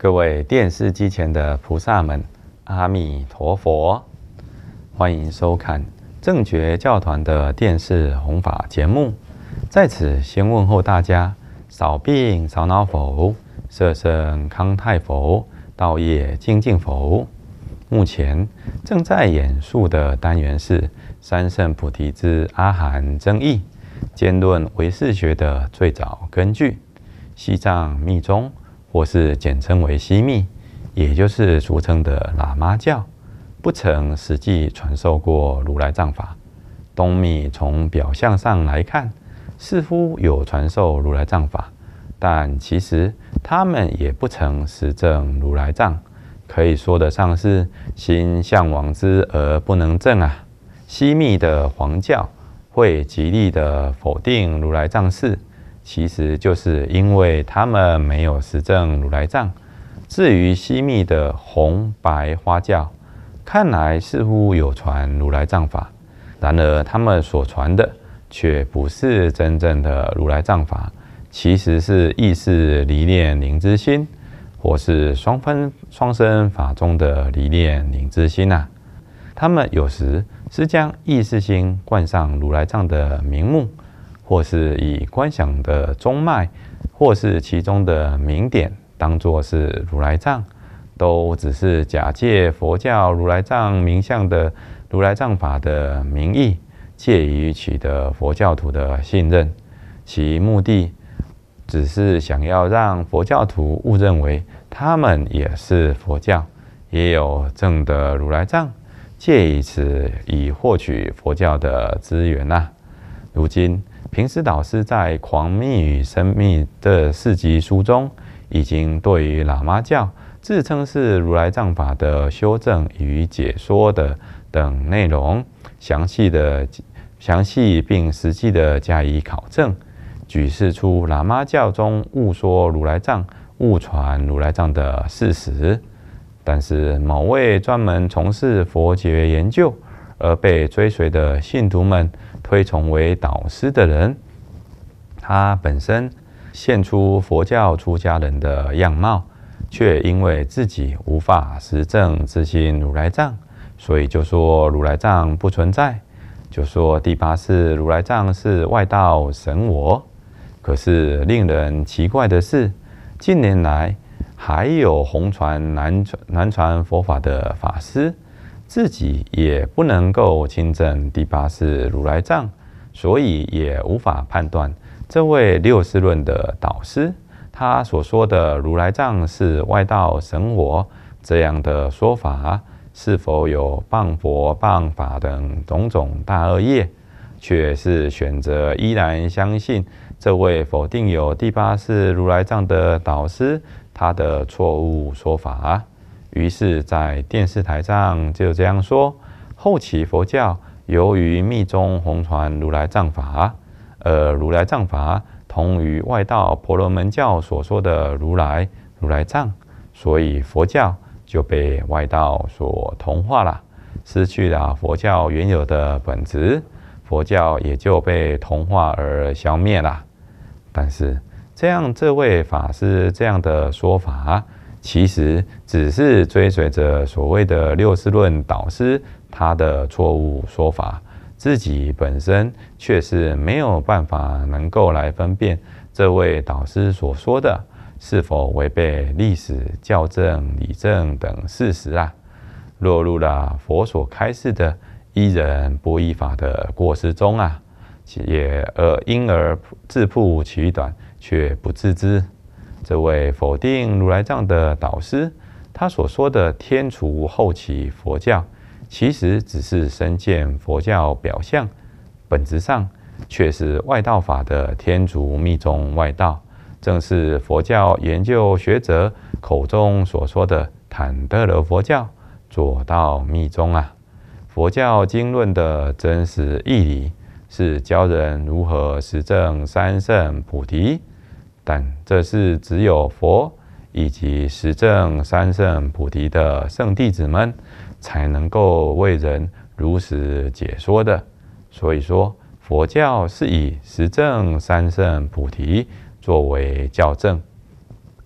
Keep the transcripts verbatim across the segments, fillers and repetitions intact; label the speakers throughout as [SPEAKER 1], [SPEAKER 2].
[SPEAKER 1] 各位电视机前的菩萨们，阿弥陀佛！欢迎收看正觉教团的电视弘法节目。在此先问候大家：少病少恼否？色身康泰否？道业精进否？目前正在演述的单元是三圣菩提之阿含争议，兼论唯识学的最早根据，西藏密宗，或是简称为西密，也就是俗称的喇嘛教，不曾实际传授过如来藏法。东密从表象上来看，似乎有传授如来藏法，但其实他们也不曾实证如来藏，可以说得上是心向往之而不能证啊。西密的黄教会极力的否定如来藏事，其实就是因为他们没有实证如来藏。至于西密的红白花教，看来似乎有传如来藏法，然而他们所传的却不是真正的如来藏法，其实是意识离念灵知心，或是双分双生法中的离念灵知心啊。他们有时是将意识心冠上如来藏的名目，或是以观想的中脉，或是其中的名点当作是如来藏，都只是假借佛教如来藏名相的如来藏法的名义，借以取得佛教徒的信任。其目的只是想要让佛教徒误认为他们也是佛教，也有正的如来藏，借以此以获取佛教的资源啊。如今平时导师在《狂密与生密》的四集书中，已经对于喇嘛教自称是如来藏法的修正与解说的等内容，详细的详细并实际的加以考证，举示出喇嘛教中误说如来藏、误传如来藏的事实。但是某位专门从事佛学研究而被追随的信徒们推崇为导师的人，他本身现出佛教出家人的样貌，却因为自己无法实证自信如来藏，所以就说如来藏不存在，就说第八世如来藏是外道神我。可是令人奇怪的是，近年来还有弘传南传南传佛法的法师，自己也不能够亲证第八世如来藏，所以也无法判断这位六世论的导师，他所说的如来藏是外道神我这样的说法，是否有谤佛谤法等种种大恶业，却是选择依然相信这位否定有第八世如来藏的导师他的错误说法。于是在电视台上就这样说：后期佛教由于密宗弘传如来藏法，而如来藏法同于外道婆罗门教所说的如来如来藏，所以佛教就被外道所同化了，失去了佛教原有的本质，佛教也就被同化而消灭了。但是这样这位法师这样的说法，其实只是追随着所谓的六世论导师他的错误说法，自己本身却是没有办法能够来分辨这位导师所说的是否违背历史、教正、理正等事实啊，落入了佛所开示的依人不依法的过失中啊，也而因而自曝其短，却不自知。这位否定如来藏的导师，他所说的天竺后期佛教，其实只是身见佛教表象，本质上却是外道法的天竺密宗外道，正是佛教研究学者口中所说的坦德罗佛教、左道密宗啊。佛教经论的真实义理是教人如何实证三圣菩提，但这是只有佛以及实证三圣菩提的圣弟子们才能够为人如实解说的。所以说，佛教是以实证三圣菩提作为教证。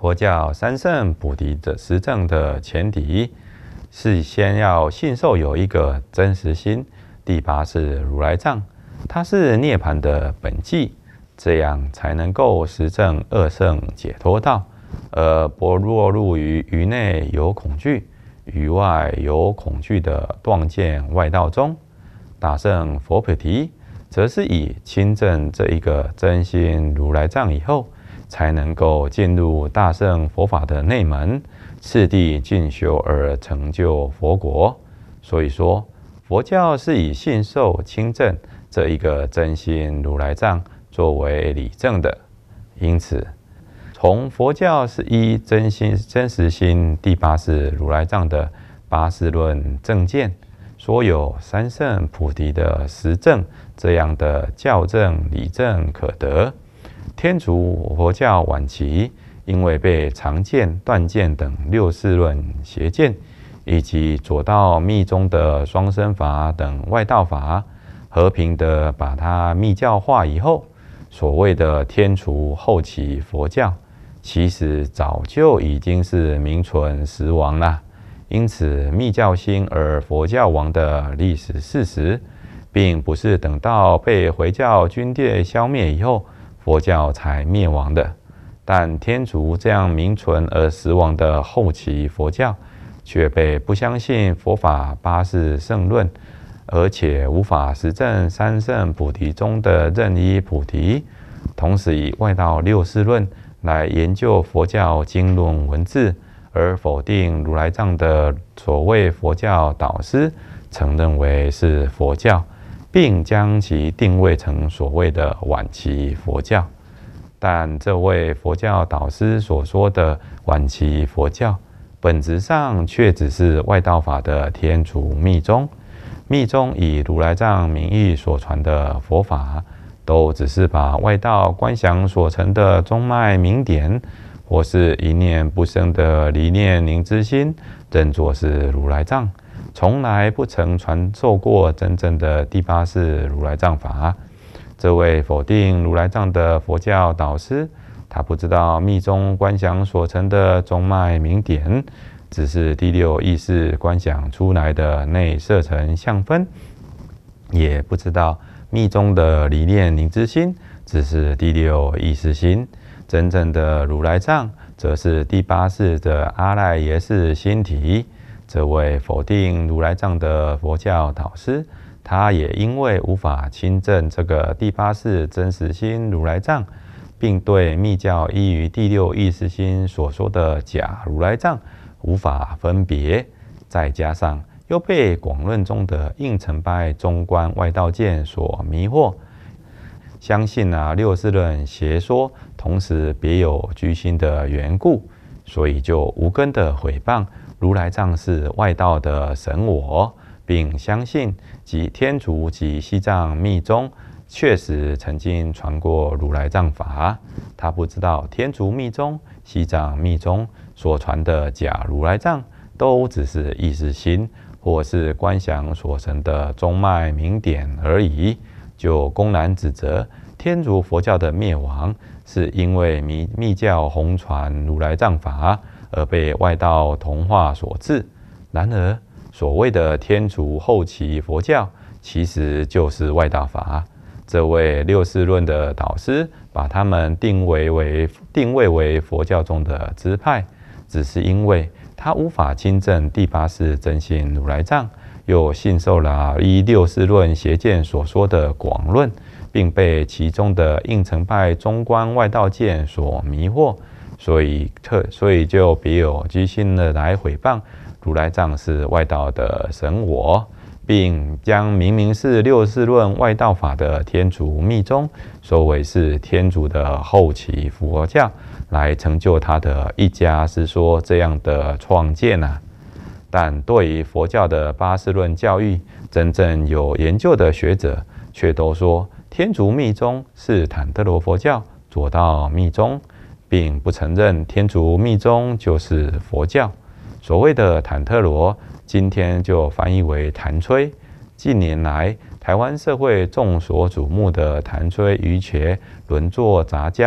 [SPEAKER 1] 佛教三圣菩提的实证的前提是先要信受有一个真实心，第八是如来藏，它是涅槃的本际，这样才能够实证二圣解脱道，而不落入于于内有恐惧，于外有恐惧的断见外道中。大圣佛菩提则是以亲证这一个真心如来藏以后，才能够进入大乘佛法的内门，次第进修而成就佛国。所以说，佛教是以信受亲证这一个真心如来藏作为理证的。因此，从佛教是依真心真实心第八世如来藏的八事论正见，说有三圣菩提的实证这样的教证理证可得。天竺佛教晚期，因为被常见、断见等六事论邪见，以及左道密宗的双生法等外道法，和平的把它密教化以后，所谓的天竺后期佛教，其实早就已经是名存实亡了。因此，密教兴而佛教亡的历史事实，并不是等到被回教军队消灭以后，佛教才灭亡的。但天竺这样名存而实亡的后期佛教，却被不相信佛法八事圣论，而且无法实证三圣菩提中的任一菩提，同时以外道六事论来研究佛教经论文字，而否定如来藏的所谓佛教导师，曾认为是佛教，并将其定位成所谓的晚期佛教。但这位佛教导师所说的晚期佛教，本质上却只是外道法的天竺密宗。密宗以如来藏名义所传的佛法，都只是把外道观想所成的中脉明点，或是一念不生的离念凝之心，认作是如来藏，从来不曾传授过真正的第八世如来藏法。这位否定如来藏的佛教导师，他不知道密宗观想所成的中脉明点，只是第六意识观想出来的内色尘相分，也不知道密宗的离念凝之心只是第六意识心，真正的如来藏则是第八世的阿赖耶识心体。这位否定如来藏的佛教导师，他也因为无法亲证这个第八世真实心如来藏，并对密教依于第六意识心所说的假如来藏无法分别，再加上又被广论中的应成派中观外道见所迷惑，相信啊六事论邪说同时别有居心的缘故，所以就无根的毁谤如来藏是外道的神我，并相信及天竺及西藏密宗确实曾经传过如来藏法。他不知道天竺密宗、西藏密宗所传的假如来藏，都只是意识心或是观想所成的中脉明点而已，就公然指责天竺佛教的灭亡是因为密密教弘传如来藏法而被外道同化所致。然而，所谓的天竺后期佛教，其实就是外道法。这位六事论的导师把他们定位为定位为佛教中的支派，只是因为他无法亲证第八世真心如来藏，又信受了依六事论邪见所说的广论，并被其中的应成派中观外道见所迷惑，所以特所以就别有居心的来毁谤如来藏是外道的神我，并将明明是六事论外道法的天竺密宗说为是天竺的后期佛教，来成就他的一家之说这样的创建啊。但对于佛教的八事论教义，真正有研究的学者却都说天竺密宗是坦特罗佛教左道密宗，并不承认天竺密宗就是佛教。所谓的坦特罗，今天就翻译为谭崔。近年来，台湾社会众所瞩目的谭崔瑜伽轮作杂交，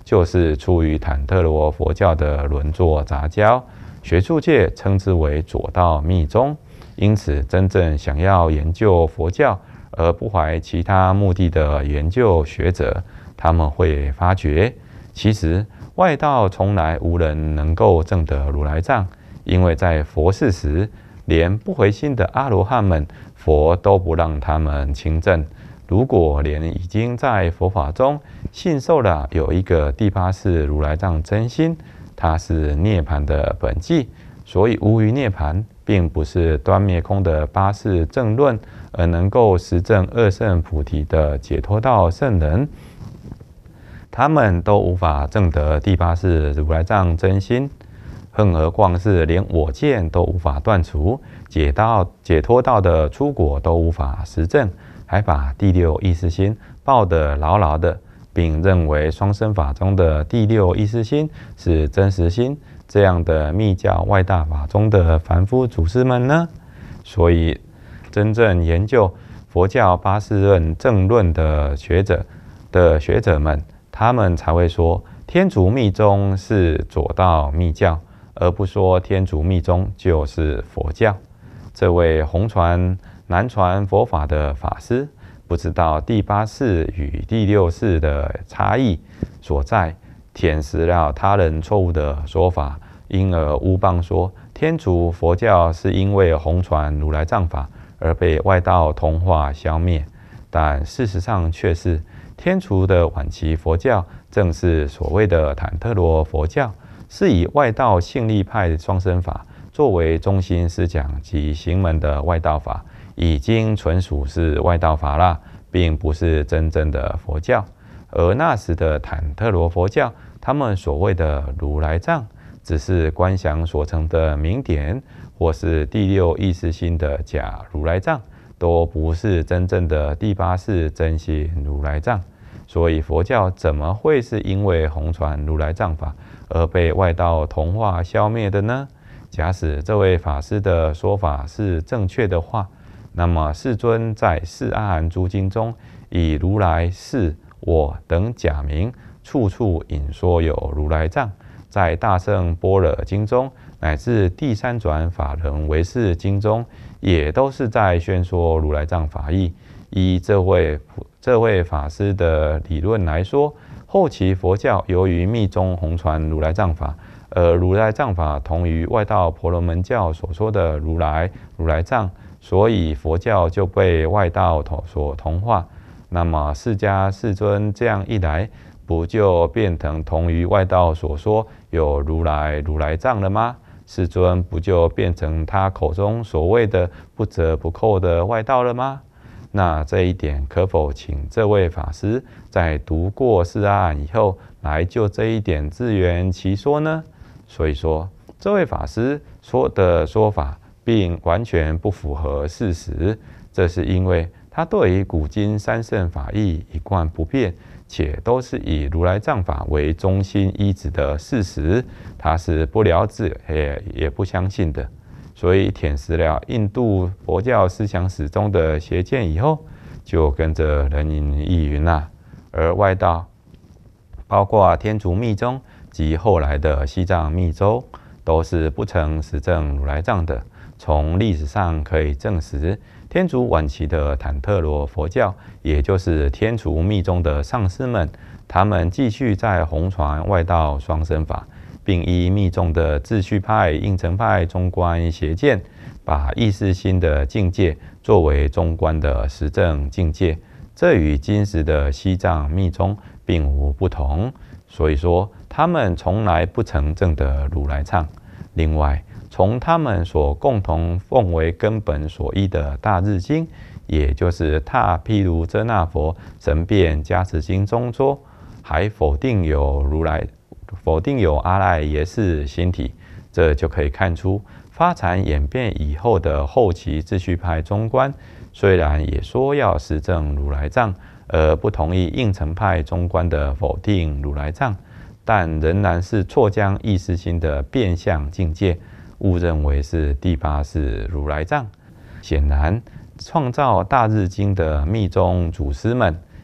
[SPEAKER 1] 就是出于坦特罗佛教的轮作杂交，学术界称之为左道密宗。因此，真正想要研究佛教而不怀其他目的的研究学者，他们会发觉，其实外道从来无人能够证得如来藏，因为在佛世时，连不回心的阿罗汉们，佛都不让他们亲证。如果连已经在佛法中信受了有一个第八世如来藏真心，它是涅槃的本际，所以无余涅槃并不是端灭空的八世正论，而能够实证二圣菩提的解脱道圣人，他们都无法证得第八世如来藏真心，更何况是连我见都无法断除，解道解脱道的出果都无法实证，还把第六意识心抱得牢牢的，并认为双生法中的第六意识心是真实心，这样的密教外大法中的凡夫祖师们呢？所以，真正研究佛教八世论正论的学者的学者们，他们才会说天竺密宗是左道密教，而不说天竺密宗就是佛教。这位红传南传佛法的法师，不知道第八世与第六世的差异所在，舔食了他人错误的说法，因而诬谤说天竺佛教是因为红传如来藏法而被外道同化消灭。但事实上却是天竺的晚期佛教正是所谓的坦特罗佛教，是以外道性力派双生法作为中心思想及行门的外道法，已经纯属是外道法啦，并不是真正的佛教。而那时的坦特罗佛教，他们所谓的如来藏，只是观想所成的名典，或是第六意识心的假如来藏，都不是真正的第八世真心如来藏。所以佛教怎么会是因为红传如来藏法而被外道同化消灭的呢？假使这位法师的说法是正确的话，那么世尊在《四阿含诸经》中，以如来、是、我等假名，处处引说有如来藏。在《大乘般若经》中，乃至第三转法轮唯识经中，也都是在宣说如来藏法义。依这位这位法师的理论来说，后期佛教由于密宗红传如来藏法，而如来藏法同于外道婆罗门教所说的如来如来藏，所以佛教就被外道所同化。那么释迦世尊这样一来，不就变成同于外道所说有如来如来藏了吗？世尊不就变成他口中所谓的不折不扣的外道了吗？那这一点可否请这位法师在读过四阿含以后，来就这一点自圆其说呢？所以说，这位法师说的说法并完全不符合事实，这是因为他对于古今三圣法义一贯不变，且都是以如来藏法为中心依止的事实，他是不了解也也不相信的。所以舔食了印度佛教思想史中的邪见以后，就跟着人云亦云啦。而外道，包括天竺密宗及后来的西藏密宗，都是不曾实证如来藏的。从历史上可以证实，天竺晚期的坦特罗佛教，也就是天竺密宗的上师们，他们继续在弘传外道双生法，并依密宗的秩序派、应成派中观邪见，把意识心的境界作为中观的实证境界，这与今时的西藏密宗并无不同。所以说，他们从来不曾证得如来藏。另外，从他们所共同奉为根本所依的大日经，也就是《大毗卢遮那佛神变加持经》中说，还否定有如来。否定有阿赖耶识心体，这就可以看出发展演变以后的后期秩序派中观，虽然也说要实证如来藏，而不同意应成派中观的否定如来藏，但仍然是错将意识心的变相境界误认为是第八世如来藏。显然，创造大日经的密宗祖师们，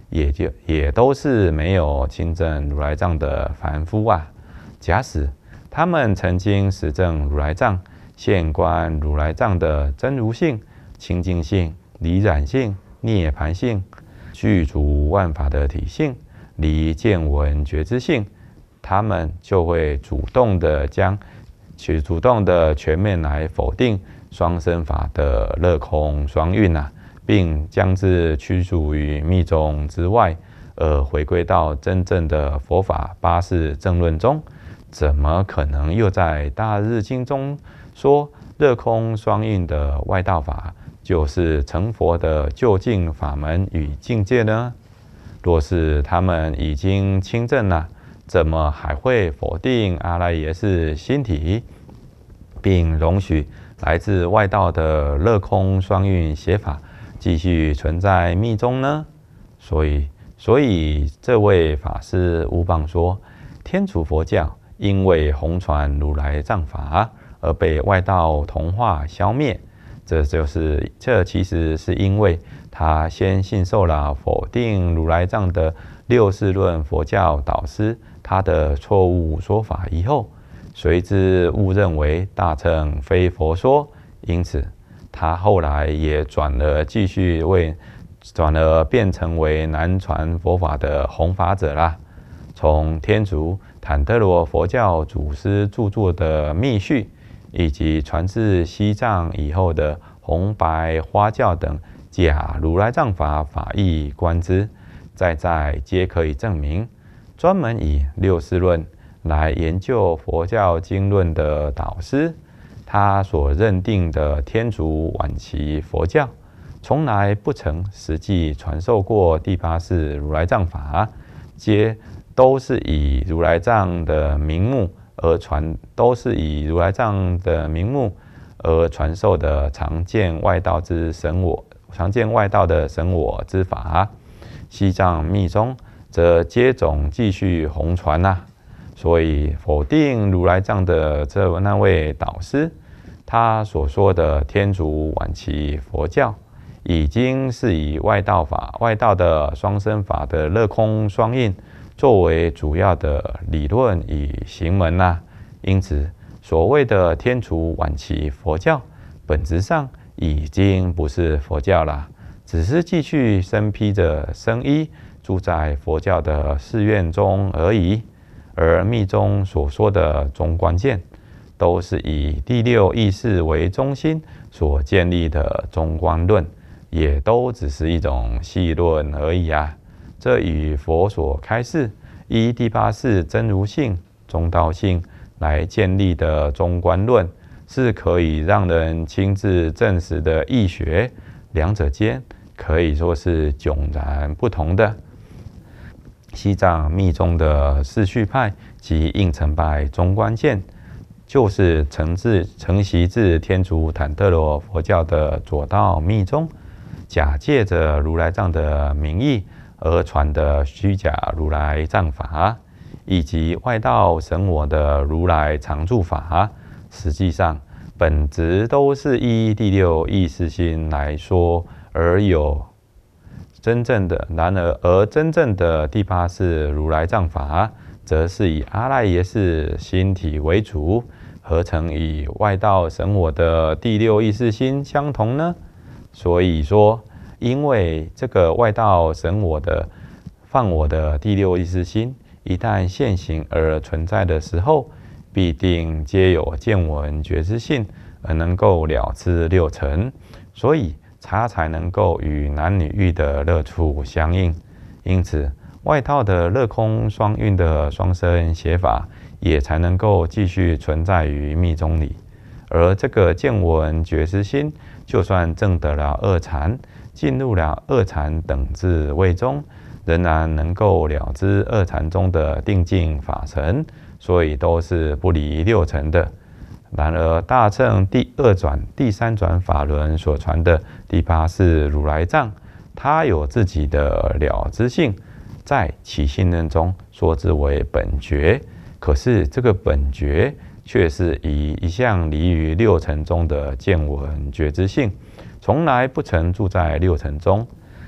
[SPEAKER 1] 也就也都是没有亲证如来藏的凡夫啊。假使他们曾经实证如来藏，现观如来藏的真如性、清净性、离染性、涅槃性、具足万法的体性、离见闻觉知性，他们就会主动的将去主动的全面来否定双生法的乐空双运啊，并将之驱逐于密宗之外，而回归到真正的佛法八识正论中。怎么可能又在大日经中说乐空双运的外道法就是成佛的究竟法门与境界呢？若是他们已经亲证了，怎么还会否定阿赖耶识心体，并容许来自外道的乐空双运邪法继续存在密宗呢？所以，所以这位法师乌棒说，天竺佛教因为弘传如来藏法而被外道同化消灭，这就是这其实是因为他先信受了否定如来藏的六世论佛教导师他的错误说法以后，随之误认为大乘非佛说，因此他后来也转了继续为转而变成为南传佛法的弘法者啦。从天竺坦特罗佛教祖师著作的密续，以及传至西藏以后的红白花教等假如来藏法法义观之，在在皆可以证明，专门以六世论来研究佛教经论的导师，他所认定的天竺晚期佛教，从来不曾实际传授过第八世如来藏法，皆都是以如来藏的名目而传，都是以如来藏的名目而传授的常见外道之神我，常见外道的神我之法。西藏密宗则接踵继续弘传呐、啊，所以否定如来藏的这那位导师，他所说的天竺晚期佛教，已经是以外道法、外道的双生法的乐空双运作为主要的理论与行门呐、啊。因此，所谓的天竺晚期佛教，本质上已经不是佛教了，只是继续身披着僧衣，住在佛教的寺院中而已。而密宗所说的中观见，都是以第六意识为中心所建立的中观论，也都只是一种细论而已啊。这与佛所开示依第八识真如性、中道性来建立的中观论，是可以让人亲自证实的义学，两者间可以说是迥然不同的。西藏密宗的四续派及应成派中观见，就是承自承袭自天竺坦特罗佛教的左道密宗，假借着如来藏的名义而传的虚假如来藏法，以及外道神我的如来常住法，实际上本质都是依第六意识心来说，而有真正的然而而真正的第八识如来藏法，则是以阿赖耶识心体为主，何曾与外道神我的第六意识心相同呢？所以说，因为这个外道神我的放我的第六意识心一旦现行而存在的时候，必定皆有见闻觉知性，而能够了知六尘，所以它才能够与男女欲的乐处相应。因此，外道的乐空双运的双生邪法，也才能够继续存在于密宗里。而这个见闻觉知心，就算证得了二禅，进入了二禅等至位中，仍然能够了知二禅中的定境法尘，所以都是不离六尘的。然而大乘第二转、第三转法轮所传的第八识如来藏，它有自己的了知性，在其信任中说之为本觉。可是这个本觉却是以一向离于六尘中的见闻觉知性，从来不曾住在六尘中。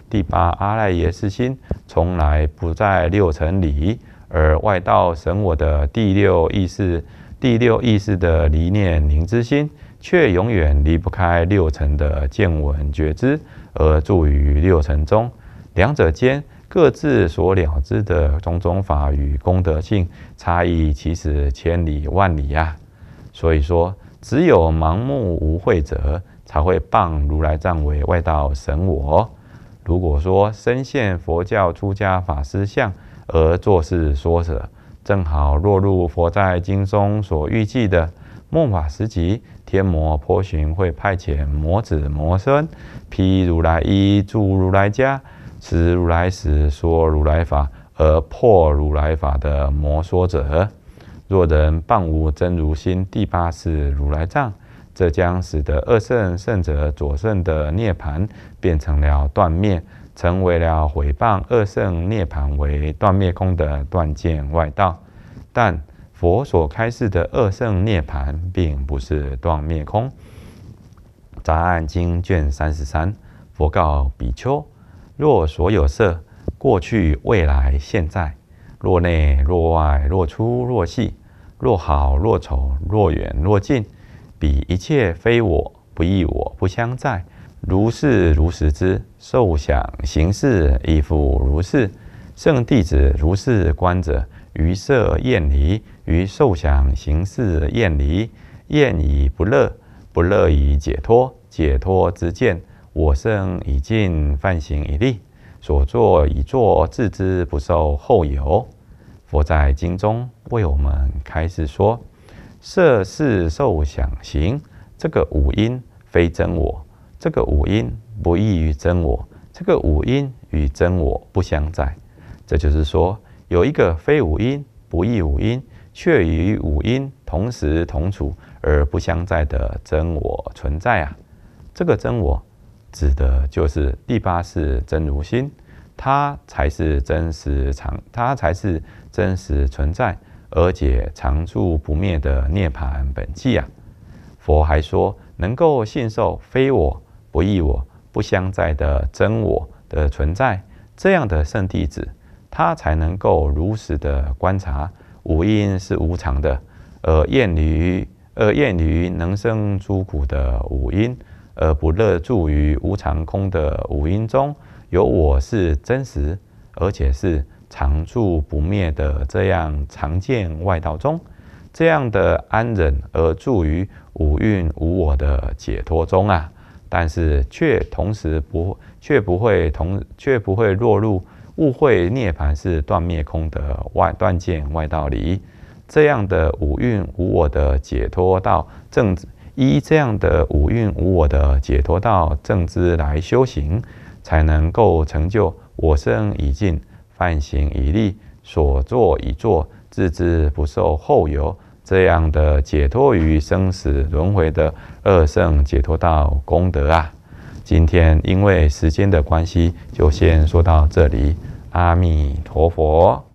[SPEAKER 1] 第八阿赖耶识心从来不在六尘里，而外道神我的第六意识、第六意识的离念灵知心，却永远离不开六尘的见闻觉知，而住于六尘中。两者间各自所了知的种种法与功德性差异，其实千里万里啊！所以说，只有盲目无慧者，才会谤如来藏为外道神我。如果说身现佛教出家法师相而作是说者，正好落入佛在经中所预计的末法时期，天魔波旬会派遣魔子魔孙，披如来衣，住如来家，持如来时说如来法，而破如来法的魔说者。若人谤无真如心第八识如来藏，这将使得二圣圣者左圣的涅盘变成了断灭，成为了毁谤二圣涅盘为断灭空的断见外道。但佛所开示的二圣涅盘并不是断灭空。杂案经卷三十三，佛告比丘：若所有色，过去、未来、现在，若内若外，若粗若细，若好若丑，若远若近，彼一切非我，不异我，不相在，如是如实之。受想行识亦复如是。圣弟子如是观者，于色厌离，于受想行识厌离，厌以不乐，不乐以解脱，解脱之见，我生已尽，梵行已立，所作已作，自知不受后有。佛在经中为我们开示说，色是受想行这个五因非真我，这个五因不异于真我，这个五因与真我不相在。这就是说，有一个非五因不异五因，却与五因同时同处而不相在的真我存在啊！这个真我指的就是第八识真如心，它才是真实常，它才是真实存在，而且常住不灭的涅槃本寂啊！佛还说，能够信受非我、不异我、不相在的真我的存在，这样的圣弟子，他才能够如实的观察五因是无常的，而厌离而厌离能生诸苦的五因，而不乐住于无常空的五因中，有我是真实，而且是常住不灭的这样常见外道中，这样的安忍而住于五蕴无我的解脱中啊，但是却同时不却不会同却不会落入误会涅槃是断灭空的外断见外道里。这样的五蕴无我的解脱道正依这样的五蕴无我的解脱道正知来修行，才能够成就我生已尽，梵行已立，所作已作，自知不受后有，这样的解脱于生死轮回的二圣解脱道功德啊！今天因为时间的关系，就先说到这里。阿弥陀佛。